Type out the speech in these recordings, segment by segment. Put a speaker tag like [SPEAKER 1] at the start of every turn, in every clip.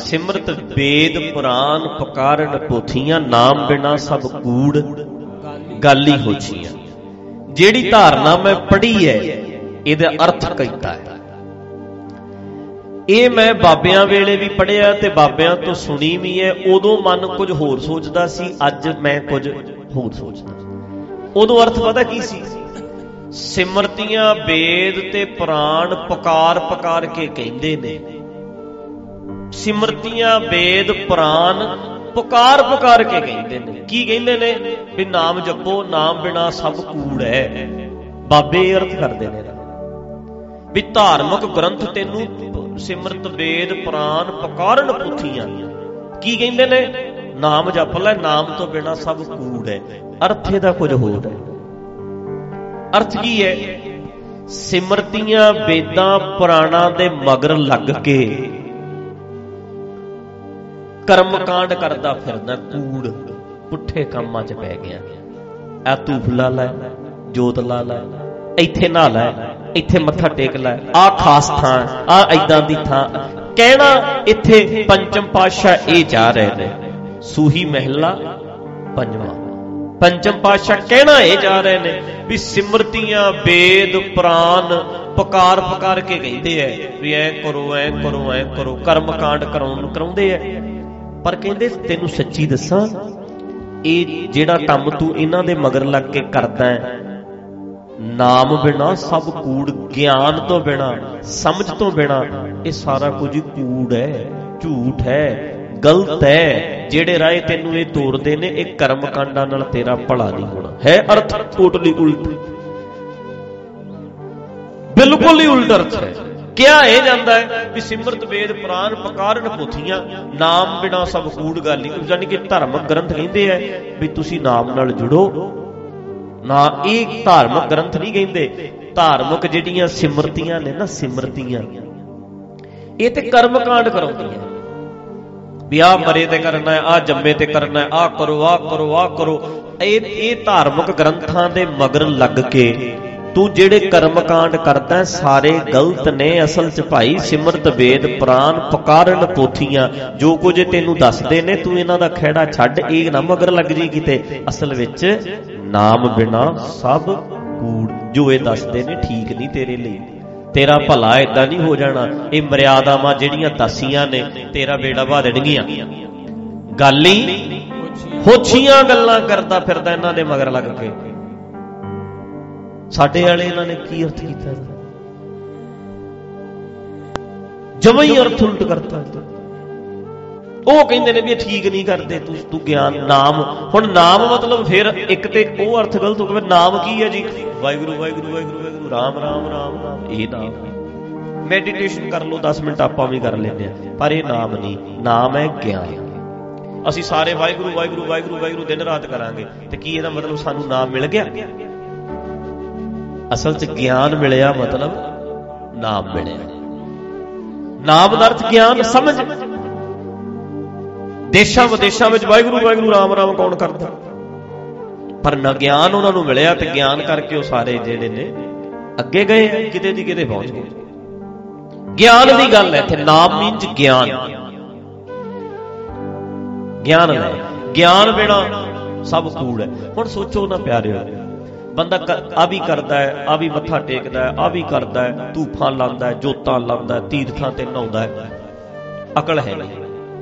[SPEAKER 1] ਸਿਮਰਤ ਵੇਦ ਪੁਰਾਨ ਪੁਕਾਰਨ ਪੋਥੀਆਂ, ਨਾਮ ਬਿਨਾ ਸਭ ਕੂੜ ਗਾਲੀ ਹੋਛੀਆਂ। ਜਿਹੜੀ ਧਾਰਨਾ ਮੈਂ ਪੜ੍ਹੀ ਹੈ ਇਹਦਾ ਅਰਥ ਕੀਤਾ ਹੈ। ਇਹ ਮੈਂ ਬਾਬਿਆਂ ਵੇਲੇ ਵੀ ਪੜ੍ਹਿਆ ਤੇ ਬਾਬਿਆਂ ਤੋਂ ਸੁਣੀ ਵੀ ਹੈ। ਉਦੋਂ ਮਨ ਕੁਝ ਹੋਰ ਸੋਚਦਾ ਸੀ, ਅੱਜ ਮੈਂ ਕੁਝ ਹੋਰ ਸੋਚਦਾ। ਉਦੋਂ ਅਰਥ ਪਤਾ ਕੀ ਸੀ? ਸਿਮਰਤੀਆਂ ਵੇਦ ਤੇ ਪੁਰਾਣ ਪੁਕਾਰ ਪੁਕਾਰ ਕੇ ਕਹਿੰਦੇ ਨੇ। ਸਿਮਰਤੀਆਂ ਵੇਦ ਪੁਰਾਣ ਪੁਕਾਰ ਪੁਕਾਰ ਕੇ ਕਹਿੰਦੇ ਨੇ। ਕੀ ਕਹਿੰਦੇ ਨੇ? ਵੀ ਨਾਮ ਜਪੋ, ਨਾਮ ਬਿਨਾ ਸਭ ਕੂੜ ਹੈ। ਬਾਬੇ ਅਰਥ ਕਰਦੇ ਨੇ ਵੀ ਧਾਰਮਿਕ ਗ੍ਰੰਥ ਤੈਨੂੰ ਸਿਮਰਤ ਵੇਦ ਪੁਰਾਣ ਪੁਕਾਰਨ ਪੁੱਥੀਆਂ ਕੀ ਕਹਿੰਦੇ ਨੇ? ਨਾਮ ਜਪ ਲੈ, ਨਾਮ ਤੋਂ ਬਿਨਾ ਸਭ ਕੂੜ ਹੈ। ਅਰਥ ਇਹਦਾ ਕੁਝ ਹੋਰ ਹੈ। ਅਰਥ ਕੀ ਹੈ? ਸਿਮਰਤੀਆਂ ਵੇਦਾਂ ਪੁਰਾਣਾਂ ਦੇ ਮਗਰ ਲੱਗ ਕੇ ਕਰਮਕਾਂਡ ਕਰਦਾ ਫਿਰਦਾ, ਕੂੜ ਪੁੱਠੇ ਕੰਮਾਂ 'ਚ ਪੈ ਗਿਆ। ਆ ਧੂਫ ਲਾ ਲੈ, ਜੋਤ ਲਾ ਲੈ, ਇੱਥੇ ਨਹਾ ਲੈ, ਇੱਥੇ ਮੱਥਾ ਟੇਕ ਲੈ, ਆਹ ਖਾਸ ਥਾਂ, ਆਹ ਏਦਾਂ ਦੀ ਥਾਂ। ਕਹਿਣਾ ਇੱਥੇ ਪੰਚਮ ਪਾਤਸ਼ਾਹ ਇਹ ਚਾਹ ਰਹੇ ਨੇ। ਸੂਹੀ ਮਹਿਲਾ ਪੰਜਵਾਂ, ਪੰਚਮ ਪਾਤਸ਼ਾਹ ਕਹਿਣਾ ਇਹ ਚਾਹ ਰਹੇ ਨੇ ਵੀ ਸਿਮਰਤੀਆਂ ਵੇਦ ਪੁਰਾਣ ਪੁਕਾਰ ਪੁਕਾਰ ਕੇ ਕਹਿੰਦੇ ਐ ਵੀ ਐ ਕਰੋ, ਐ ਕਰੋ, ਐ ਕਰੋ, ਕਰਮ ਕਾਂਡ ਕਰਾਉਂਦੇ ਐ। ਪਰ ਕਹਿੰਦੇ ਤੈਨੂੰ ਸੱਚੀ ਦੱਸਾਂ, ਇਹ ਜਿਹੜਾ ਕੰਮ ਤੂੰ ਇਹਨਾਂ ਦੇ ਮਗਰ ਲੱਗ ਕੇ ਕਰਦਾ ਹੈ, ਨਾਮ ਬਿਨਾ ਸਭ ਕੂੜ, ਗਿਆਨ ਤੋਂ ਬਿਨਾ, ਸਮਝ ਤੋਂ ਬਿਨਾ ਇਹ ਸਾਰਾ ਕੁਝ ਕੂੜ ਹੈ, ਝੂਠ ਹੈ, ਗਲਤ ਹੈ। ਜਿਹੜੇ ਰਾਹ ਤੈਨੂੰ ਇਹ ਤੋਰਦੇ ਨੇ, ਇਹ ਕਰਮ ਕਾਂਡਾਂ ਨਾਲ ਤੇਰਾ ਭਲਾ ਨਹੀਂ ਹੋਣਾ ਹੈ। ਅਰਥ ਟੋਟਲੀ ਉਲਟ, ਬਿਲਕੁਲ ਹੀ ਉਲਟ ਅਰਥ ਹੈ। ਕਿਹਾ ਇਹ ਜਾਂਦਾ ਹੈ ਵੀ ਸਿਮਰਤ ਵੇਦ ਪੁਰਾਣ ਪੁਕਾਰਨ ਪੋਥੀਆਂ, ਨਾਮ ਬਿਨਾ ਸਭ ਕੂੜ ਗਾਲੀ। ਯਾਨੀ ਕਿ ਧਾਰਮਿਕ ਗ੍ਰੰਥ ਕਹਿੰਦੇ ਆ ਵੀ ਤੁਸੀਂ ਨਾਮ ਨਾਲ ਜੁੜੋ ਨਾ। ਇਹ ਧਾਰਮਿਕ ਗ੍ਰੰਥ ਨਹੀਂ ਕਹਿੰਦੇ। ਧਾਰਮਿਕ ਜਿਹੜੀਆਂ ਸਿਮਰਤੀਆਂ ਨੇ ਨਾ, ਸਿਮਰਤੀਆਂ ਇਹ ਤੇ ਕਰਮ ਕਾਂਡ ਕਰਾਉਂਦੀਆਂ ਵੀ ਆਹ ਮਰੇ ਤੇ ਕਰਨਾ ਹੈ, ਆਹ ਜੰਮੇ ਤੇ ਕਰਨਾ ਹੈ, ਆਹ ਕਰੋ, ਆਹ ਕਰੋ, ਆਹ ਕਰੋ। ਇਹ ਧਾਰਮਿਕ ਗ੍ਰੰਥਾਂ ਦੇ ਮਗਰ ਲੱਗ ਕੇ ਤੂੰ ਜਿਹੜੇ ਕਰਮ ਕਾਂਡ ਕਰਦਾ ਸਾਰੇ ਗਲਤ ਨੇ। ਅਸਲ 'ਚ ਭਾਈ ਸਿਮਰਤ ਵੇਦ ਪੁਰਾਣ ਪੁਕਾਰਨ ਪੋਥੀਆਂ ਜੋ ਕੁਝ ਤੈਨੂੰ ਦੱਸਦੇ ਨੇ, ਤੂੰ ਇਹਨਾਂ ਦਾ ਖਹਿੜਾ ਛੱਡ, ਇਹ ਨਾ ਮਗਰ ਲੱਗ ਜੀ ਕਿਤੇ। ਅਸਲ ਵਿੱਚ ਨਾਮ ਬਿਨਾ ਸਭ ਕੂੜ, ਜੋ ਇਹ ਦੱਸਦੇ ਨੇ ਠੀਕ ਨਹੀਂ ਤੇਰੇ ਲਈ। ਤੇਰਾ ਭਲਾ ਏਦਾਂ ਨਹੀਂ ਹੋ ਜਾਣਾ। ਇਹ ਮਰਿਆਦਾਵਾਂ ਜਿਹੜੀਆਂ ਦਸੀਆਂ ਨੇ ਤੇਰਾ ਬੇੜਾ ਵਹਾ ਦੇਣਗੀਆਂ। ਗੱਲ ਹੀ ਹੋਛੀਆਂ ਗੱਲਾਂ ਕਰਦਾ ਫਿਰਦਾ ਇਹਨਾਂ ਦੇ ਮਗਰ ਲੱਗ ਕੇ। ਸਾਡੇ ਵਾਲੇ ਇਹਨਾਂ ਨੇ ਕੀ ਅਰਥ ਕੀਤਾ? ਜਮਾਂ ਹੀ ਅਰਥ ਉਲਟ ਕਰਤਾ। ਉਹ ਕਹਿੰਦੇ ਨੇ ਵੀ ਇਹ ਠੀਕ ਨਹੀਂ ਕਰਦੇ, ਤੂੰ ਗਿਆਨ ਨਾਮ। ਹੁਣ ਨਾਮ ਮਤਲਬ ਫਿਰ ਇੱਕ ਤੇ ਉਹ ਅਰਥ ਗਲਤ ਹੋ ਗਿਆ। ਨਾਮ ਕੀ ਹੈ ਜੀ? ਵਾਹਿਗੁਰੂ ਵਾਹਿਗੁਰੂ ਵਾਹਿਗੁਰੂ ਵਾਹਿਗੁਰੂ, ਰਾਮ ਰਾਮ ਰਾਮ ਰਾਮ, ਇਹ ਨਾਮ। ਮੈਡੀਟੇਸ਼ਨ ਕਰ ਲਓ 10 ਮਿੰਟ, ਆਪਾਂ ਵੀ ਕਰ ਲੈਂਦੇ ਹਾਂ, ਪਰ ਇਹ ਨਾਮ ਨਹੀਂ। ਨਾਮ ਹੈ ਗਿਆਨ। ਅਸੀਂ ਸਾਰੇ ਵਾਹਿਗੁਰੂ ਵਾਹਿਗੁਰੂ ਵਾਹਿਗੁਰੂ ਵਾਹਿਗੁਰੂ ਦਿਨ ਰਾਤ ਕਰਾਂਗੇ ਤੇ ਕੀ ਇਹਦਾ ਮਤਲਬ ਸਾਨੂੰ ਨਾਮ ਮਿਲ ਗਿਆ? ਅਸਲ 'ਚ ਗਿਆਨ ਮਿਲਿਆ, ਮਤਲਬ ਨਾਮ ਮਿਲਿਆ। ਨਾਮ ਦਾ ਅਰਥ ਗਿਆਨ, ਸਮਝ। ਦੇਸ਼ਾਂ ਵਿਦੇਸ਼ਾਂ ਵਿੱਚ ਵਾਹਿਗੁਰੂ ਵਾਹਿਗੁਰੂ ਰਾਮ ਰਾਮ ਕੌਣ ਕਰਦਾ? ਪਰ ਨਾ ਗਿਆਨ ਉਹਨਾਂ ਨੂੰ ਮਿਲਿਆ ਤੇ ਗਿਆਨ ਕਰਕੇ ਉਹ ਸਾਰੇ ਜਿਹੜੇ ਨੇ ਅੱਗੇ ਗਏ, ਕਿਤੇ ਦੀ ਕਿਤੇ ਪਹੁੰਚ ਗਏ। ਗਿਆਨ ਦੀ ਗੱਲ ਹੈ ਇੱਥੇ। ਨਾਮ ਮੀਨਸ ਗਿਆਨ। ਗਿਆਨ ਲੈ, ਗਿਆਨ ਬਿਨਾ ਸਭ ਕੂੜ ਹੈ। ਹੁਣ ਸੋਚੋ ਨਾ ਪਿਆਰਿਓ, ਬੰਦਾ ਆ ਵੀ ਕਰਦਾ ਹੈ, ਆ ਵੀ ਮੱਥਾ ਟੇਕਦਾ ਹੈ, ਆ ਵੀ ਕਰਦਾ ਹੈ, ਧੂਫਾਂ ਲਾਉਂਦਾ ਹੈ, ਜੋਤਾਂ ਲਾਉਂਦਾ, ਤੀਰਥਾਂ ਤੇ ਨਹਾਉਂਦਾ ਹੈ, ਅਕਲ ਹੈ ਨਹੀਂ।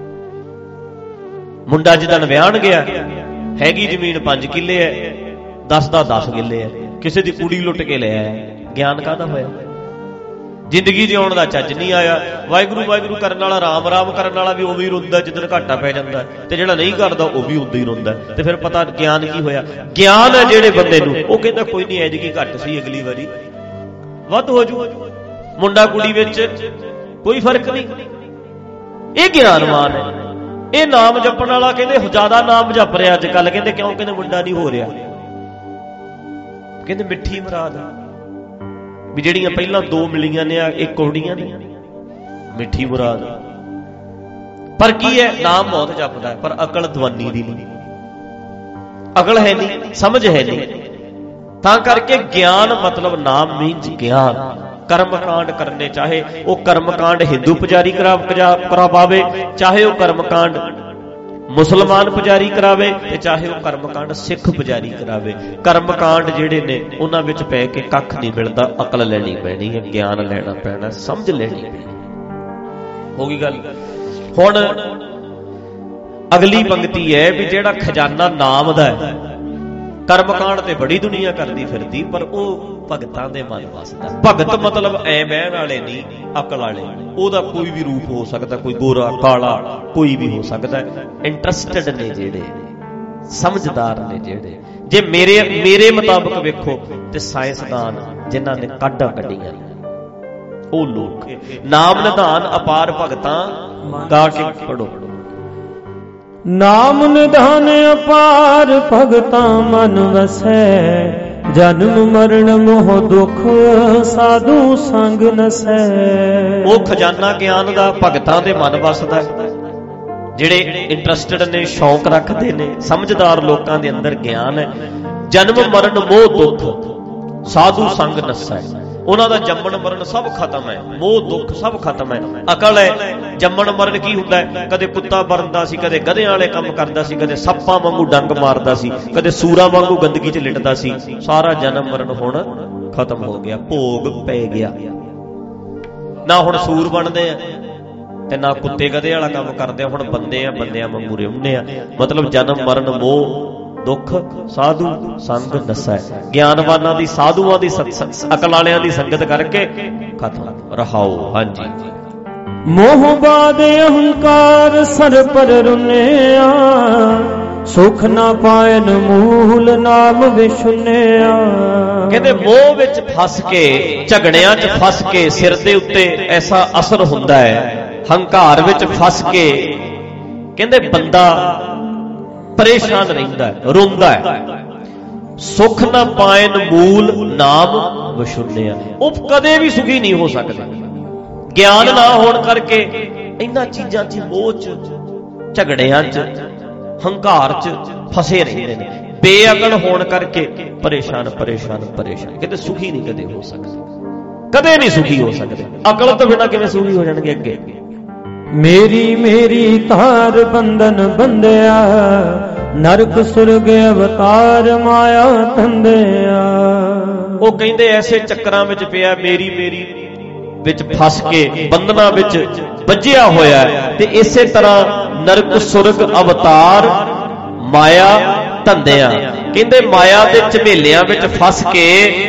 [SPEAKER 1] ਮੁੰਡਾ ਜਿੱਦਣ ਵਿਆਹਣ ਗਿਆ, ਹੈਗੀ ਜ਼ਮੀਨ 5 ਕਿੱਲੇ ਹੈ, 10 ਦਾ 10 ਕਿੱਲੇ ਹੈ, ਕਿਸੇ ਦੀ ਕੁੜੀ ਲੁੱਟ ਕੇ ਲੈ ਆਇਆ। ਗਿਆਨ ਕਾਹਦਾ ਹੋਇਆ? ਜ਼ਿੰਦਗੀ ਜਿਉਣ ਦਾ ਚੱਜ ਨਹੀਂ ਆਇਆ। ਵਾਹਿਗੁਰੂ ਵਾਹਿਗੁਰੂ ਕਰਨ ਵਾਲਾ, ਰਾਮ ਰਾਮ ਕਰਨ ਵਾਲਾ ਵੀ ਉਵੇਂ ਹੀ ਰੋਂਦਾ ਜਿੱਦਣ ਘਾਟਾ ਪੈ ਜਾਂਦਾ, ਤੇ ਜਿਹੜਾ ਨਹੀਂ ਕਰਦਾ ਉਹ ਵੀ ਉਦਾਂ ਹੀ ਰੋਂਦਾ। ਤੇ ਫਿਰ ਪਤਾ ਗਿਆਨ ਕੀ ਹੋਇਆ? ਗਿਆਨ ਹੈ ਜਿਹੜੇ ਬੰਦੇ ਨੂੰ, ਉਹ ਕਹਿੰਦਾ ਕੋਈ ਨਹੀਂ, ਐਤਕੀ ਘੱਟ ਸੀ, ਅਗਲੀ ਵਾਰੀ ਵੱਧ ਹੋ ਜੂ। ਮੁੰਡਾ ਕੁੜੀ ਵਿੱਚ ਕੋਈ ਫਰਕ ਨਹੀਂ। ਇਹ ਗਿਆਨਵਾਨ ਹੈ। ਇਹ ਨਾਮ ਜਪਣ ਵਾਲਾ ਕਹਿੰਦੇ ਜ਼ਿਆਦਾ ਨਾਮ ਜਪ ਰਿਹਾ ਅੱਜ ਕੱਲ। ਕਹਿੰਦੇ ਕਿਉਂ? ਕਹਿੰਦੇ ਮੁੰਡਾ ਨਹੀਂ ਹੋ ਰਿਹਾ। ਕਹਿੰਦੇ ਮਿੱਠੀ ਮੁਰਾਦ ਵੀ ਜਿਹੜੀਆਂ ਪਹਿਲਾਂ 2 ਮਿਲੀਆਂ ਨੇ, ਇੱਕ ਕੌੜੀਆਂ ਨੇ, ਮਿੱਠੀ ਮੁਰਾਦ। ਪਰ ਕੀ ਹੈ? ਨਾਮ ਬਹੁਤ ਜਪਦਾ ਪਰ ਅਕਲ ਦਵਾਨੀ ਦੀ ਨਹੀਂ। ਅਕਲ ਹੈ ਨਹੀਂ, ਸਮਝ ਹੈ ਨਹੀਂ। ਤਾਂ ਕਰਕੇ ਗਿਆਨ ਮਤਲਬ ਨਾਮ ਮੀਨਸ ਗਿਆਨ। ਕਰਮਕਾਂਡ ਕਰਨੇ, ਚਾਹੇ ਉਹ ਕਰਮਕਾਂਡ ਹਿੰਦੂ ਪੁਜਾਰੀ ਕਰਵਾਵੇ, ਚਾਹੇ ਉਹ ਕਰਮਕਾਂਡ ਮੁਸਲਮਾਨ ਪੁਜਾਰੀ ਕਰਾਵੇ, ਤੇ ਚਾਹੇ ਉਹ ਕਰਮਕਾਂਡ ਸਿੱਖ ਪੁਜਾਰੀ ਕਰਾਵੇ। ਕਰਮਕਾਂਡ ਜਿਹੜੇ ਨੇ ਉਹਨਾਂ ਵਿੱਚ ਪੈ ਕੇ ਕੱਖ ਨਹੀਂ ਮਿਲਦਾ, ਅਕਲ ਲੈਣੀ ਪੈਣੀ ਹੈ, ਗਿਆਨ ਲੈਣਾ ਪੈਣਾ, ਸਮਝ ਲੈਣੀ ਪੈਣੀ। ਹੋ ਗਈ ਗੱਲ। ਹੁਣ ਅਗਲੀ ਪੰਕਤੀ ਹੈ ਵੀ ਜਿਹੜਾ ਖਜ਼ਾਨਾ ਨਾਮ ਦਾ ਹੈ, ਕਰਮਕਾਂਡ ਤੇ ਬੜੀ ਦੁਨੀਆ ਕਰਦੀ ਫਿਰਦੀ, ਪਰ ਉਹ ਭਗਤਾਂ ਦੇ ਮਨ ਵਸਦਾ। ਭਗਤ ਮਤਲਬ ਐ ਬਹਿਣ ਵਾਲੇ ਨਹੀਂ, ਅਕਲ ਵਾਲੇ। ਉਹਦਾ ਕੋਈ ਵੀ ਰੂਪ ਹੋ ਸਕਦਾ, ਕੋਈ ਗੋਰਾ ਕਾਲਾ ਕੋਈ ਵੀ ਹੋ ਸਕਦਾ। ਇੰਟਰਸਟਡ ਨੇ ਜਿਹੜੇ, ਸਮਝਦਾਰ ਨੇ ਜਿਹੜੇ। ਜੇ ਮੇਰੇ ਮੁਤਾਬਕ ਵੇਖੋ ਤੇ ਸਾਇੰਸਦਾਨ ਜਿਨ੍ਹਾਂ ਨੇ ਕਾਢਾਂ ਕੱਢੀਆਂ, ਉਹ ਲੋਕ। ਨਾਮ ਨਿਧਾਨ ਅਪਾਰ ਭਗਤਾਂ, ਗਾ ਕੇ ਪੜੋ।
[SPEAKER 2] ਨਾਮ ਨਿਧਾਨ ਅਪਾਰ ਭਗਤਾਂ ਮਨ ਵਸੈ, ਜਨਮ ਮਰਨ ਮੋਹ ਦੁਖ ਸਾਧੂ ਸੰਗ ਨਸੈ।
[SPEAKER 1] ਉਹ ਖਜ਼ਾਨਾ ਗਿਆਨ ਦਾ ਭਗਤਾਂ ਦੇ ਮਨ ਵਸਦਾ, ਜਿਹੜੇ ਇੰਟਰਸਟਡ ਨੇ, ਸ਼ੌਂਕ ਰੱਖਦੇ ਨੇ, ਸਮਝਦਾਰ ਲੋਕਾਂ ਦੇ ਅੰਦਰ ਗਿਆਨ ਹੈ। ਜਨਮ ਮਰਨ ਮੋਹ ਦੁੱਖ ਸਾਧੂ ਸੰਗ ਨਸੈ, ਉਹਨਾਂ ਦਾ ਜੰਮਣ ਮਰਨ ਸਭ ਖਤਮ ਹੈ, ਮੋਹ ਦੁੱਖ ਸਭ ਖਤਮ ਹੈ। ਅਕਲ ਹੈ। ਜੰਮਣ ਮਰਨ ਕੀ ਹੁੰਦਾ ਹੈ? ਕਦੇ ਕੁੱਤਾ ਬਣਦਾ ਸੀ, ਕਦੇ ਗਧਿਆਂ ਵਾਲੇ ਕੰਮ ਕਰਦਾ ਸੀ, ਕਦੇ ਸੱਪਾਂ ਵਾਂਗੂ ਡੰਗ ਮਾਰਦਾ ਸੀ, ਕਦੇ ਸੂਰਾਂ ਵਾਂਗੂ ਗੰਦਗੀ 'ਚ ਲਿਟਦਾ ਸੀ। ਸਾਰਾ ਜਨਮ ਮਰਨ ਹੁਣ ਖਤਮ ਹੋ ਗਿਆ, ਭੋਗ ਪੈ ਗਿਆ। ਨਾ ਹੁਣ ਸੂਰ ਬਣਦੇ ਆ ਤੇ ਨਾ ਕੁੱਤੇ ਗਧੇ ਵਾਲਾ ਕੰਮ ਕਰਦੇ ਆ, ਹੁਣ ਬੰਦੇ ਆ, ਬੰਦਿਆਂ ਵਾਂਗੂ ਰਿਉਂਦੇ ਆ। ਮਤਲਬ ਜਨਮ ਮਰਨ ਮੋਹ ਦੁੱਖ ਸਾਧੂ ਸੰਗ ਨਸੈ। ਗਿਆਨਵਾਨਾਂ ਦੀ, ਸਾਧੂਆਂ ਦੀ, ਅਕਲ ਵਾਲਿਆਂ ਦੀ ਸੰਗਤ ਕਰਕੇ ਖਤਮ। ਰਹਾਓ। ਹਾਂਜੀ।
[SPEAKER 2] ਮੋਹ ਬਾਦ ਅਹੰਕਾਰ ਸਰ ਪਰ ਰੁਨਿਆ, ਸੁਖ ਨਾ ਪਾਇਨ ਮੂਲ ਨਾਮ ਵਿਸ਼ੁਨਿਆ।
[SPEAKER 1] ਕਹਿੰਦੇ ਮੋਹ ਵਿੱਚ ਫਸ ਕੇ, ਝਗੜਿਆਂ 'ਚ ਫਸ ਕੇ ਸਿਰ ਦੇ ਉੱਤੇ ਐਸਾ ਅਸਰ ਹੁੰਦਾ ਹੈ, ਹੰਕਾਰ ਵਿੱਚ ਫਸ ਕੇ ਕਹਿੰਦੇ ਬੰਦਾ ਪਰੇਸ਼ਾਨ ਰਹਿੰਦਾ ਹੈ, ਰੋਂਦਾ ਹੈ। ਸੁਖ ਨਾ ਪਾਇਨ ਮੂਲ ਨਾਮ ਵਿਸ਼ੁਨਿਆ, ਉਹ ਕਦੇ ਵੀ ਸੁਖੀ ਨਹੀਂ ਹੋ ਸਕਦਾ। ਗਿਆਨ ਨਾ ਹੋਣ ਕਰਕੇ ਇਹਨਾਂ ਚੀਜ਼ਾਂ 'ਚ, ਮੋਹ 'ਚ, ਝਗੜਿਆਂ 'ਚ, ਹੰਕਾਰ 'ਚ ਫਸੇ ਰਹਿੰਦੇ ਨੇ। ਬੇਅਕਲ ਹੋਣ ਕਰਕੇ ਪਰੇਸ਼ਾਨ ਪਰੇਸ਼ਾਨ ਪਰੇਸ਼ਾਨ, ਕਹਿੰਦੇ ਸੁਖੀ ਨਹੀਂ ਕਦੇ ਹੋ ਸਕਦੇ, ਕਦੇ ਨਹੀਂ ਸੁਖੀ ਹੋ ਸਕਦੇ। ਅਕਲ ਤੋਂ ਬਿਨਾਂ ਕਿਵੇਂ ਸੁਖੀ ਹੋ ਜਾਣਗੇ ਅੱਗੇ?
[SPEAKER 2] ਮੇਰੀ ਮੇਰੀ ਤਾਰ ਬੰਧਨ ਬੰਧਿਆ, ਨਰਕ ਸੁਰਗ ਅਵਤਾਰ ਮਾਇਆ ਧੰਦਿਆ।
[SPEAKER 1] ਉਹ ਕਹਿੰਦੇ ਐਸੇ ਚੱਕਰਾਂ ਵਿੱਚ ਪਿਆ, ਮੇਰੀ ਮੇਰੀ ਵਿੱਚ ਫਸ ਕੇ ਬੰਧਨਾਂ ਵਿੱਚ ਵੱਜਿਆ ਹੋਇਆ, ਤੇ ਇਸੇ ਤਰ੍ਹਾਂ ਨਰਕ ਸੁਰਗ ਅਵਤਾਰ ਮਾਇਆ ਧੰਦਿਆ। ਕਹਿੰਦੇ ਮਾਇਆ ਦੇ ਝਮੇਲਿਆਂ ਵਿੱਚ ਫਸ ਕੇ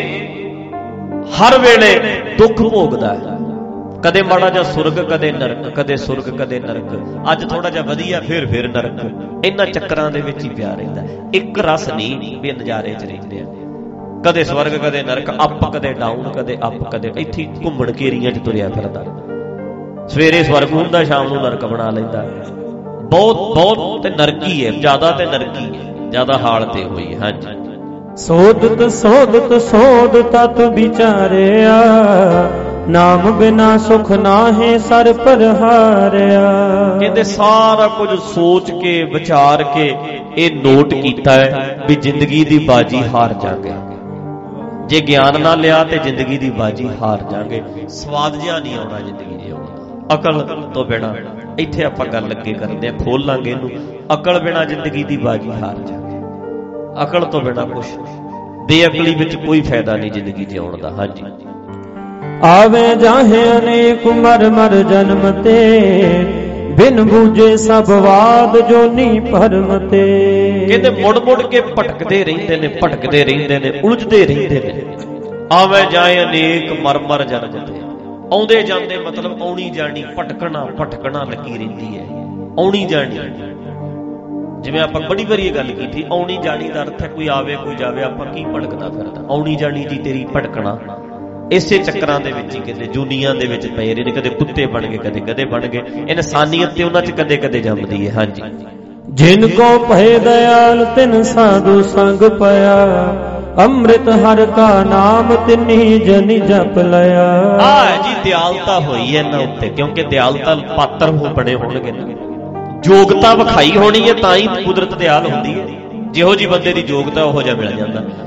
[SPEAKER 1] ਹਰ ਵੇਲੇ ਦੁੱਖ ਭੋਗਦਾ ਹੈ। ਕਦੇ ਮਾੜਾ ਜਿਹਾ ਸੁਰਗ, ਕਦੇ ਨਰਕ, ਕਦੇ ਸੁਰਗ, ਕਦੇ ਨਰਕ। ਅੱਜ ਥੋੜਾ ਜਿਹਾ ਵਧੀਆ, ਫਿਰ ਨਰਕ। ਇਹਨਾਂ ਚੱਕਰਾਂ ਦੇ ਵਿੱਚ ਹੀ ਪਿਆ ਰਹਿੰਦਾ। ਇੱਕ ਰਸ ਨਹੀਂ ਵੀ ਨਜ਼ਾਰੇ 'ਚ ਰਹਿੰਦੇ ਆ। ਕਦੇ ਸਵਰਗ, ਕਦੇ ਨਰਕ, ਅਪ ਕਦੇ ਡਾਊਨ, ਕਦੇ ਅਪ, ਕਦੇ ਇੱਥੇ ਘੁੰਮਣ ਘੇਰੀਆਂ 'ਚ ਤੁਰਿਆ ਫਿਰਦਾ। ਸਵੇਰੇ ਸਵਰਗ ਹੁੰਦਾ, ਸ਼ਾਮ ਨੂੰ ਨਰਕ ਬਣਾ ਲੈਂਦਾ। ਬਹੁਤ ਤੇ ਨਰਕੀ ਹੈ, ਜ਼ਿਆਦਾ ਤੇ ਨਰਕੀ ਹੈ, ਜ਼ਿਆਦਾ ਹਾਲ ਤੇ ਹੋਈ ਹੈ। ਹਾਂਜੀ।
[SPEAKER 2] ਸੋਧਤ ਸੋਧਤ ਸੋਧ ਤਤ ਵਿਚਾਰਿਆ, ਨਾਮ ਬਿਨਾ ਸੁਖ ਨਾਹੀ ਸਰ ਪਰ ਹਾਰਿਆ।
[SPEAKER 1] ਕਹਿੰਦੇ ਸਾਰਾ ਕੁਝ ਸੋਚ ਕੇ ਵਿਚਾਰ ਕੇ ਇਹ ਨੋਟ ਕੀਤਾ ਹੈ ਵੀ ਜ਼ਿੰਦਗੀ ਦੀ ਬਾਜੀ ਹਾਰ ਜਾਗੇ। ਜੇ ਗਿਆਨ ਨਾ ਲਿਆ ਤੇ ਜ਼ਿੰਦਗੀ ਦੀ ਬਾਜੀ ਹਾਰ ਜਾਗੇ। ਸਵਾਦ ਜਿਹਾ ਨਹੀਂ ਆਉਣਾ ਜ਼ਿੰਦਗੀ ਦੀ। ਅਕਲ ਤੋਂ ਬਿਨਾਂ ਇੱਥੇ ਆਪਾਂ ਗੱਲ ਅੱਗੇ ਕਰਦੇ ਆ, ਖੋਲ ਲਾਂਗੇ ਇਹਨੂੰ। ਅਕਲ ਬਿਨਾਂ ਜ਼ਿੰਦਗੀ ਦੀ ਬਾਜੀ ਹਾਰ ਜਾਗੇ। ਅਕਲ ਤੋਂ ਬਿਨਾਂ ਕੁਛ, ਬੇਅਕਲੀ ਵਿੱਚ ਕੋਈ ਫਾਇਦਾ ਨਹੀਂ ਜ਼ਿੰਦਗੀ ਜਿਉਣ ਦਾ। ਹਾਂਜੀ।
[SPEAKER 2] ਆਵੇ ਜਾਹੇ ਅਨੇਕ ਮਰ ਮਰ ਜਨਮ ਤੇ, ਬਿਨ ਬੂਝੇ ਸਭ ਵਾਦ ਜੋਨੀ ਭਰਮ ਤੇ।
[SPEAKER 1] ਕਹਿੰਦੇ ਮੁੜ ਮੁੜ ਕੇ ਭਟਕਦੇ ਰਹਿੰਦੇ ਨੇ, ਭਟਕਦੇ ਰਹਿੰਦੇ ਨੇ, ਉਲਝਦੇ ਰਹਿੰਦੇ ਨੇ। ਆਵੇ ਜਾਏ ਅਨੇਕ ਮਰ ਮਰ ਜਨਮ ਤੇ, ਆਉਂਦੇ ਜਾਂਦੇ ਮਤਲਬ ਆਉਣੀ ਜਾਣੀ, ਭਟਕਣਾ ਲੱਗੀ ਰਹਿੰਦੀ ਹੈ। ਆਉਣੀ ਜਾਣੀ, ਜਿਵੇਂ ਆਪਾਂ ਬੜੀ ਵਾਰੀ ਇਹ ਗੱਲ ਕੀਤੀ, ਆਉਣੀ ਜਾਣੀ ਦਾ ਅਰਥ ਹੈ ਕੋਈ ਆਵੇ ਕੋਈ ਜਾਵੇ, ਆਪਾਂ ਕੀ ਭਟਕਦਾ ਫਿਰਦਾ। ਆਉਣੀ ਜਾਣੀ ਜੀ ਤੇਰੀ ਭਟਕਣਾ। ਇਸੇ ਚੱਕਰਾਂ ਦੇ ਵਿੱਚ ਹੀ ਕਹਿੰਦੇ ਦੁਨੀਆਂ ਦੇ ਵਿੱਚ ਪਏ ਰਹੇ ਨੇ। ਕਦੇ ਕੁੱਤੇ ਬਣ ਗਏ, ਕਦੇ ਗਧੇ ਬਣ ਗਏ। ਇਨਸਾਨੀਅਤ ਤੇ ਉਹਨਾਂ 'ਚ ਕਦੇ ਕਦੇ ਜੰਮਦੀ ਹੈ। ਹਾਂਜੀ।
[SPEAKER 2] ਜਿਨ ਕੋ ਭਏ ਦਇਆਲ ਤਿਨ ਸਾਧੂ ਸੰਗ ਪਿਆ, ਅੰਮ੍ਰਿਤ ਹਰ ਕਾ ਨਾਮ ਤਿਨੀ ਜਨ ਜਪ ਲਿਆ।
[SPEAKER 1] ਆਹ ਜੀ ਦਿਆਲਤਾ ਹੋਈ ਹੈ ਇਹਨਾਂ ਉੱਤੇ, ਕਿਉਂਕਿ ਦਿਆਲਤਾ ਪਾਤਰ ਹੋ ਬਣੇ ਹੋਣਗੇ ਨਾ, ਯੋਗਤਾ ਵਿਖਾਈ ਹੋਣੀ ਹੈ, ਤਾਂ ਹੀ ਕੁਦਰਤ ਦਿਆਲ ਹੁੰਦੀ ਹੈ। ਜਿਹੋ ਜੀ ਬੰਦੇ ਦੀ ਯੋਗਤਾ ਉਹੋ ਜਿਹਾ ਮਿਲ ਜਾਂਦਾ।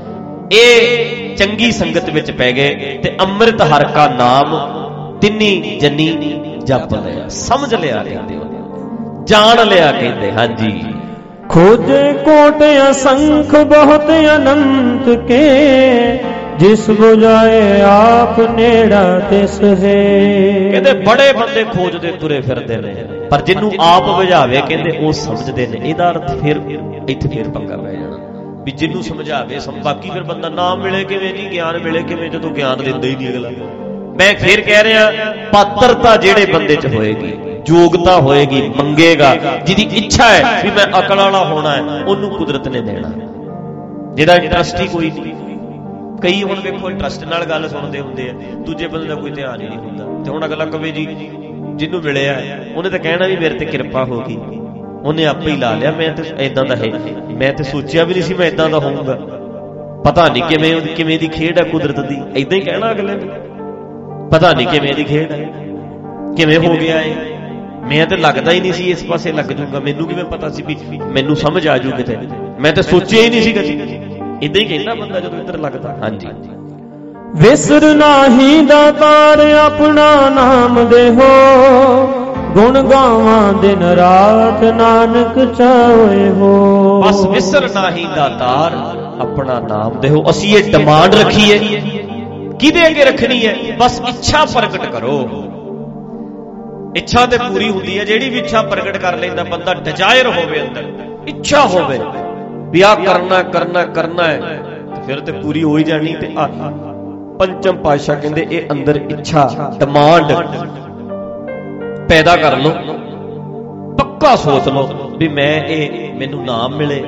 [SPEAKER 1] ਇਹ ਚੰਗੀ ਸੰਗਤ ਵਿੱਚ ਪੈ ਗਏ ਤੇ ਅੰਮ੍ਰਿਤ ਹਰ ਕਾ ਨਾਮ ਤਿੰਨੀ ਜਨੀ ਜਪ ਲਿਆ, ਸਮਝ ਲਿਆ ਕਹਿੰਦੇ, ਜਾਣ ਲਿਆ ਕਹਿੰਦੇ। ਹਾਂਜੀ।
[SPEAKER 2] खोजे कोट असंख बहुत अनंत के, जिस बुझाए आप नेड़ा तिस है।
[SPEAKER 1] ਕਹਿੰਦੇ ਬੜੇ ਬੰਦੇ ਖੋਜਦੇ ਤੁਰੇ ਫਿਰਦੇ ਨੇ, ਪਰ ਜਿਹਨੂੰ ਆਪ ਬੁਝਾਵੇ ਕਹਿੰਦੇ ਉਹ ਸਮਝਦੇ ਨੇ। ਇਹਦਾ ਅਰਥ ਫਿਰ ਇੱਥੇ ਫਿਰ ਪੰਗਾ ਪੈ ਜਾਣਾ ਵੀ ਜਿਹਨੂੰ ਸਮਝਾਵੇ ਬਾਕੀ ਫਿਰ ਬੰਦਾ ਨਾਮ ਮਿਲੇ ਕਿਵੇਂ ਜੀ, ਗਿਆਨ ਮਿਲੇ ਕਿਵੇਂ, ਜਦੋਂ ਗਿਆਨ ਦਿੰਦਾ ਹੀ ਨਹੀਂ ਅਗਲਾ। ਮੈਂ ਫਿਰ ਕਹਿ ਰਿਹਾ, ਪਾਤਰਤਾ ਜਿਹੜੇ ਬੰਦੇ 'ਚ ਹੋਏਗੀ, ਯੋਗਤਾ ਹੋਏਗੀ, ਮੰਗੇਗਾ, ਜਿਹਦੀ ਇੱਛਾ ਹੈ ਵੀ ਮੈਂ ਅਕਲ ਵਾਲਾ ਹੋਣਾ ਹੈ, ਉਹਨੂੰ ਕੁਦਰਤ ਨੇ ਦੇਣਾ। ਜਿਹਦਾ ਇੰਟਰਸਟ ਹੀ ਕੋਈ ਨਹੀਂ। ਕਈ ਹੁਣ ਵੇਖੋ ਇੰਟਰਸਟ ਨਾਲ ਗੱਲ ਸੁਣਦੇ ਹੁੰਦੇ ਆ, ਦੂਜੇ ਬੰਦੇ ਦਾ ਕੋਈ ਧਿਆਨ ਹੀ ਨਹੀਂ ਹੁੰਦਾ। ਤੇ ਹੁਣ ਅਗਲਾ ਕਵੇ ਜੀ ਜਿਹਨੂੰ ਮਿਲਿਆ ਉਹਨੇ ਤਾਂ ਕਹਿਣਾ ਵੀ ਮੇਰੇ ਤੇ ਕਿਰਪਾ ਹੋ ਗਈ, ਉਹਨੇ ਆਪੇ ਹੀ ਲਾ ਲਿਆ, ਮੈਂ ਤੇ ਏਦਾਂ ਦਾ ਹੈ, ਮੈਂ ਤੇ ਸੋਚਿਆ ਵੀ ਨਹੀਂ ਸੀ ਮੈਂ ਏਦਾਂ ਦਾ ਹੋਊਂਗਾ, ਪਤਾ ਨਹੀਂ ਕਿਵੇਂ ਦੀ ਖੇਡ ਹੈ ਕੁਦਰਤ ਦੀ। ਏਦਾਂ ਹੀ ਕਹਿਣਾ ਅਗਲੇ ਨੇ, ਪਤਾ ਨਹੀਂ ਕਿਵੇਂ ਦੀ ਖੇਡ ਹੈ, ਕਿਵੇਂ ਹੋ ਗਿਆ ਇਹ, ਮੈਂ ਤੇ ਲੱਗਦਾ ਹੀ ਨਹੀਂ ਸੀ ਇਸ ਪਾਸੇ ਲੱਗ ਜੂਗਾ, ਮੈਨੂੰ ਕਿਵੇਂ ਪਤਾ ਸੀ ਵੀ ਮੈਨੂੰ ਸਮਝ ਆ ਜੂ ਕਿਤੇ, ਮੈਂ ਤੇ ਸੋਚਿਆ ਹੀ ਨਹੀਂ ਸੀ ਕਦੀ। ਏਦਾਂ ਹੀ ਕਹਿੰਦਾ ਬੰਦਾ ਜਦੋਂ ਇੱਧਰ ਲੱਗਦਾ। ਹਾਂਜੀ।
[SPEAKER 2] ਵਿਸਰ ਨਾਹੀ ਦਾਤਾਰ ਆਪਣਾ ਨਾਮ ਦੇਹੋ, ਗੁਣ ਗਾਵਾਂ ਦਿਨ ਰਾਤ ਨਾਨਕ ਚਾਹੇ ਹੋ।
[SPEAKER 1] ਬਸ ਵਿਸਰ ਨਾਹੀ ਦਾਤਾਰ ਆਪਣਾ ਨਾਮ ਦੇਹੋ। ਅਸੀਂ ਇਹ ਡਿਮਾਂਡ ਰੱਖੀਏ, ਕਿਹਦੇ ਅੱਗੇ ਰੱਖਣੀ ਹੈ? ਬਸ ਇੱਛਾ ਪ੍ਰਗਟ ਕਰੋ। ਇੱਛਾ ਤੇ ਪੂਰੀ ਹੁੰਦੀ ਹੈ, ਜਿਹੜੀ ਵੀ ਇੱਛਾ ਪ੍ਰਗਟ ਕਰ ਲੈਂਦਾ ਬੰਦਾ, ਡਿਜ਼ਾਇਰ ਹੋਵੇ ਅੰਦਰ, ਇੱਛਾ ਹੋਵੇ ਵੀ ਆਹ ਕਰਨਾ ਕਰਨਾ ਕਰਨਾ ਹੈ, ਤੇ ਫਿਰ ਤੇ ਪੂਰੀ ਹੋ ਹੀ ਜਾਣੀ। ਤੇ ਪੰਚਮ ਪਾਤਸ਼ਾਹ ਕਹਿੰਦੇ ਇਹ ਅੰਦਰ ਇੱਛਾ ਡਿਮਾਂਡ ਪੈਦਾ ਕਰ ਲਓ, ਪੱਕਾ ਸੋਚ ਲਓ ਵੀ ਮੈਂ ਇਹ ਮੈਨੂੰ ਨਾਮ ਮਿਲੇ,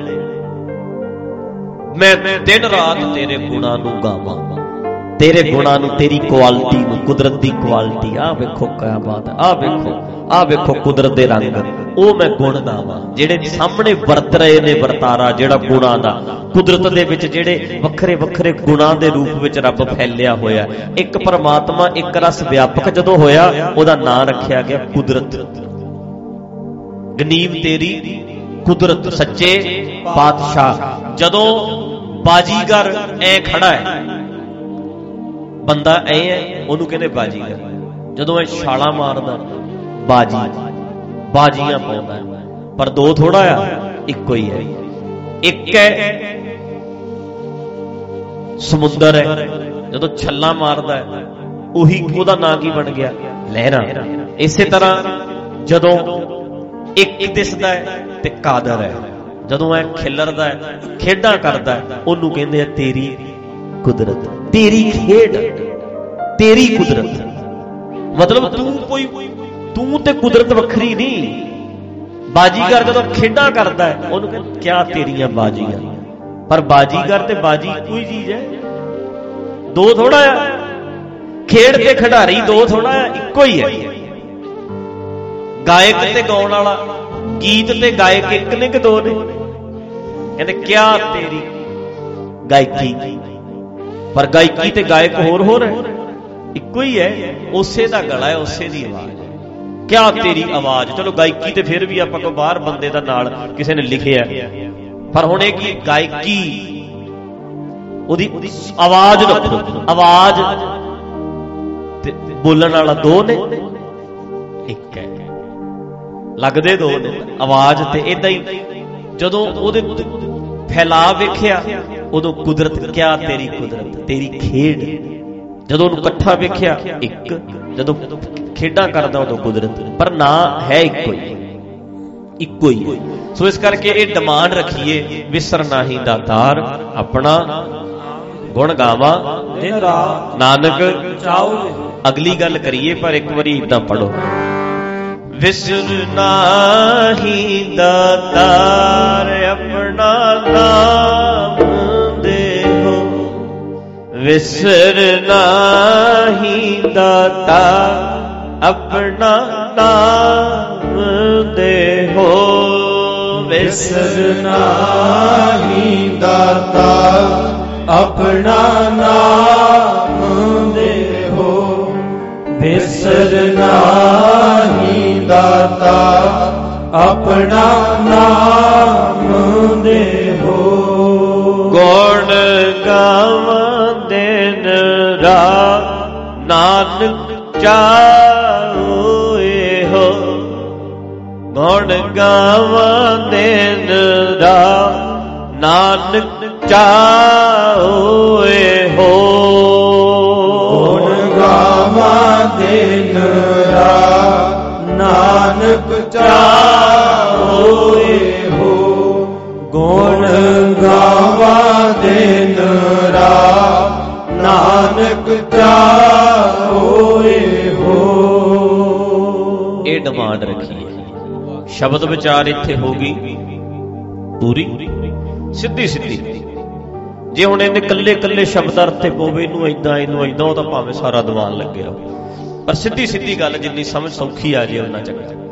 [SPEAKER 1] ਮੈਂ ਦਿਨ ਰਾਤ ਤੇਰੇ ਗੁਣਾਂ ਨੂੰ ਗਾਵਾਂ, ਤੇਰੇ ਗੁਣਾਂ ਨੂੰ, ਤੇਰੀ ਕੁਆਲਿਟੀ ਨੂੰ, ਕੁਦਰਤ ਦੀ ਕੁਆਲਿਟੀ। ਆਹ ਵੇਖੋ ਕਿਆ ਬਾਤ ਹੈ, ਆਹ ਵੇਖੋ ਕੁਦਰਤ ਦੇ ਰੰਗ, ਉਹ ਮੈਂ ਗੁਣ ਗਾਵਾਂ ਜਿਹੜੇ ਸਾਹਮਣੇ ਵਰਤ ਰਹੇ ਨੇ ਵਰਤਾਰਾ, ਜਿਹੜਾ ਗੁਣਾਂ ਦਾ, ਕੁਦਰਤ ਦੇ ਵਿੱਚ ਜਿਹੜੇ ਵੱਖਰੇ ਵੱਖਰੇ ਗੁਣਾਂ ਦੇ ਰੂਪ ਵਿੱਚ ਰੱਬ ਫੈਲਿਆ ਹੋਇਆ। ਇੱਕ ਪਰਮਾਤਮਾ, ਇੱਕ ਰਸ ਵਿਆਪਕ ਜਦੋਂ ਹੋਇਆ, ਉਹਦਾ ਨਾਂ ਰੱਖਿਆ ਗਿਆ ਕੁਦਰਤ। ਗਨੀਮ ਤੇਰੀ ਕੁਦਰਤ, ਸੱਚੇ ਪਾਤਸ਼ਾਹ। ਜਦੋਂ ਬਾਜੀਗਰ ਐ ਖੜਾ ਹੈ, ਬੰਦਾ ਐ ਹੈ, ਉਹਨੂੰ ਕਹਿੰਦੇ ਬਾਜੀਗਰ। ਜਦੋਂ ਇਹ ਛਾਲਾਂ ਮਾਰਦਾ, ਬਾਜੀਆਂ ਪਾਉਂਦਾ। ਪਰ ਦੋ ਥੋੜਾ ਆ, ਇੱਕੋ ਹੀ ਹੈ। ਇੱਕ ਹੈ ਸਮੁੰਦਰ ਹੈ, ਜਦੋਂ ਛੱਲਾਂ ਮਾਰਦਾ ਹੈ, ਉਹੀ ਉਹਦਾ ਨਾਂ ਕੀ ਬਣ ਗਿਆ? ਲਹਿਰਾਂ। ਇਸੇ ਤਰ੍ਹਾਂ ਜਦੋਂ ਇੱਕ ਦਿਸਦਾ ਹੈ ਤੇ ਕਾਦਰ ਹੈ, ਜਦੋਂ ਇਹ ਖਿਲਰਦਾ ਹੈ, ਖੇਡਾਂ ਕਰਦਾ ਹੈ, ਉਹਨੂੰ ਕਹਿੰਦੇ ਆ ਤੇਰੀ ਕੁਦਰਤ, ਤੇਰੀ ਖੇਡ, ਤੇਰੀ ਕੁਦਰਤ। ਮਤਲਬ ਤੂੰ ਤੇ ਕੁਦਰਤ ਵੱਖਰੀ ਨਹੀਂ। ਬਾਜੀਗਰ ਜਦੋਂ ਖੇਡਾਂ ਕਰਦਾ ਹੈ, ਉਹਨੂੰ ਕਹਿੰਦੇ ਕਿਆ ਤੇਰੀਆਂ ਬਾਜੀਆਂ। ਪਰ ਬਾਜੀਗਰ ਤੇ ਬਾਜੀ ਕੋਈ ਚੀਜ਼ ਹੈ, ਦੋ ਥੋੜਾ ਆ। ਖੇਡ ਤੇ ਖਿਡਾਰੀ ਦੋ ਥੋੜਾ ਆ, ਇੱਕੋ ਹੀ ਹੈ। ਗਾਇਕ ਤੇ ਗਾਉਣ ਵਾਲਾ, ਗੀਤ ਤੇ ਗਾਇਕ ਇੱਕ ਨੇ ਕਿ ਦੋ ਨੇ? ਕਹਿੰਦੇ ਕਿਆ ਤੇਰੀ ਗਾਇਕੀ। ਪਰ ਗਾਇਕੀ ਤੇ ਗਾਇਕ ਹੋਰ ਹੈ, ਇੱਕੋ ਹੀ ਹੈ। ਉਸੇ ਦਾ ਗਲਾ ਹੈ, ਉਸੇ ਦੀ ਆਵਾਜ਼ ਹੈ। ਕਿਆ ਤੇਰੀ ਆਵਾਜ਼। ਚਲੋ ਗਾਇਕੀ ਤੇ ਫਿਰ ਵੀ ਆਪਾਂ ਕੋ ਬਾਹਰ ਬੰਦੇ ਦਾ ਨਾਲ ਕਿਸੇ ਨੇ ਲਿਖਿਆ, ਪਰ ਹੁਣ ਇਹ ਕੀ ਗਾਇਕੀ, ਉਹਦੀ ਆਵਾਜ਼ ਰੱਖੋ। ਆਵਾਜ਼ ਤੇ ਬੋਲਣ ਵਾਲਾ ਦੋ ਨੇ, ਇੱਕ ਹੈ, ਲੱਗਦੇ ਦੋ ਨੇ। ਆਵਾਜ਼ ਤੇ ਏਦਾਂ ਹੀ ਜਦੋਂ ਉਹਦੇ ਫੈਲਾ ਵੇਖਿਆ, ਉਦੋਂ ਕੁਦਰਤ, ਕਿਆ ਤੇਰੀ ਕੁਦਰਤ, ਤੇਰੀ ਖੇਡ। ਜਦੋਂ ਉਹਨੂੰ ਇਕੱਠਾ ਵੇਖਿਆ, ਇੱਕ। ਜਦੋਂ ਖੇਡਾਂ ਕਰਦਾ ਉਦੋਂ ਕੁਦਰਤ। ਪਰ ਨਾਂ ਹੈ ਇੱਕੋ ਹੀ। ਸੋ ਇਸ ਕਰਕੇ ਇਹ ਡਿਮਾਂਡ ਰੱਖੀਏ, ਵਿਸਰ ਨਾਹੀ ਦਾਤਾਰ ਆਪਣਾ ਗੁਣ ਗਾਵਾਂ ਦਿਨ ਰਾਤ ਨਾਨਕ ਚਾਉ। ਅਗਲੀ ਗੱਲ ਕਰੀਏ, ਪਰ ਇੱਕ ਵਾਰੀ ਇਦਾਂ ਪੜੋ। ਵਿਸਰ ਨਾਹੀ ਦਾਤਾਰ ਆਪਣਾ ਨਾਮ ਦੇਹੋ, ਵਿਸਰ ਨਾਹੀ ਦਾਤਾ ਆਪਣਾ ਨਾਮ ਦੇਹੋ। ਵਿਸਰ
[SPEAKER 2] ਨਾਹੀ ਦਾਤਾ ਆਪਣਾ ਨਾਮ ਦੇਹੋ, ਵਿਸਰ ਨਾਹੀ ਦਾਤਾ ਆਪਣਾ ਨਾਮ ਦੇਹੋ।
[SPEAKER 1] ਗੁਣ ਗਾਵਾਂ ਨਾਨਕ ਚਾਹੋ ਇਹੋ ਗੁਣ ਗਾਵਾਂ ਦਿਨ ਰਾਤ ਨਾਨਕ ਚਾਹੋ ਇਹੋ
[SPEAKER 2] ਗੁਣ ਗਾਵਾਂ ਦਿਨ ਰਾਤ ਨਾਨਕ ਚਾਹੋ ਇਹੋ ਗੁਣ ਗਾਵਾਂ ਦਿਨ ਰਾਤ ਨਾਨਕ ਚਾਹੋ ਇਹੋ।
[SPEAKER 1] ਇਹ ਡਿਮਾਂਡ ਰੱਖੀ ਹੈ। ਸ਼ਬਦ ਵਿਚਾਰ ਇੱਥੇ ਹੋ ਗਈ ਪੂਰੀ ਸਿੱਧੀ ਸਿੱਧੀ। ਜੇ ਹੁਣ ਇਹਨੇ ਕੱਲੇ ਕੱਲੇ ਸ਼ਬਦ ਅਰਥ ਤੇ ਪਵੇ ਇਹਨੂੰ ਏਦਾਂ ਉਹ ਤਾਂ ਭਾਵੇਂ ਸਾਰਾ ਦੀਵਾਨ ਲੱਗਿਆ, ਪਰ ਸਿੱਧੀ ਸਿੱਧੀ ਗੱਲ ਜਿੰਨੀ ਸਮਝ ਸੌਖੀ ਆ ਜੇ ਉਹਨਾਂ ਚੰਗਾ।